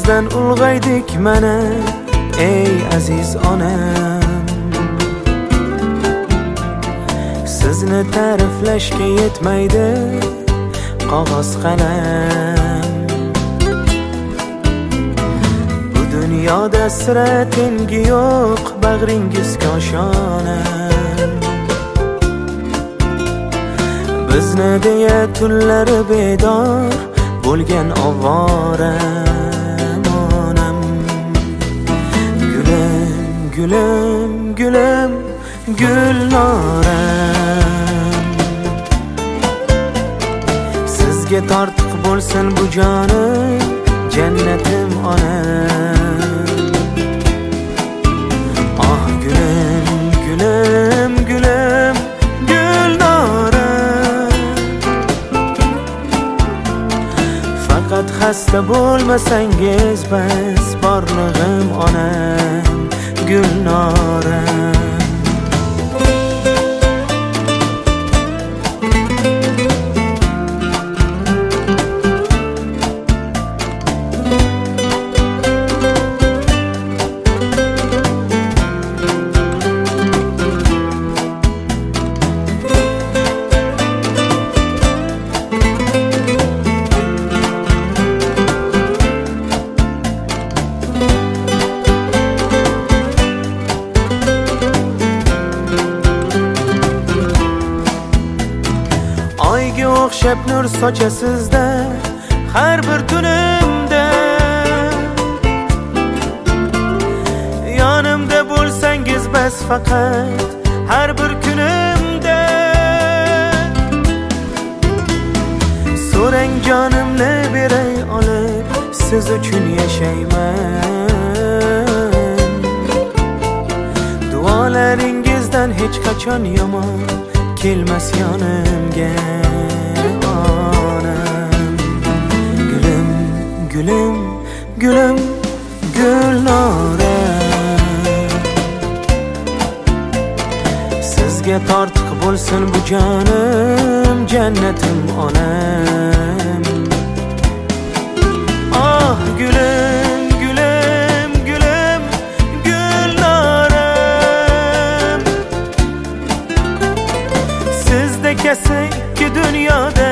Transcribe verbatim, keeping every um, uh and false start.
sizdan ulg'aydik mana ey aziz onam. Sizni ta'riflashga yetmaydi qog'oz qalam. Bu dunyoda sira tengi yo'q bag'ringizga oshonam. Bizni deya tunlari bedor bo'lgan ovoram onam. Gulim, gulim, gulim, gulnoram. Sizga tortiq bo'lsin bu jonim, jannatim onam. Ah gulim, gulim, gulim, gulnoram. Faqat xasta bo'lmasangiz bas borlig'im onam, gulnoram. Oyga o'xshab nur sochasizda har bir tunimda. Yonimda bo'lsangiz bas faqat har bir kunimda. So'rang jonimni beray olib, siz uchun yashayman. Duolaringizdan hech qachon yomon kelmas yonimga onam. Gulim, gulim, gulim, gulnoram. Sizga tortiq bo'lsin bu jonim, jannatim onam. Ah gulim, gulim, gulim, gulnoram. Sizdek ikki dunyoda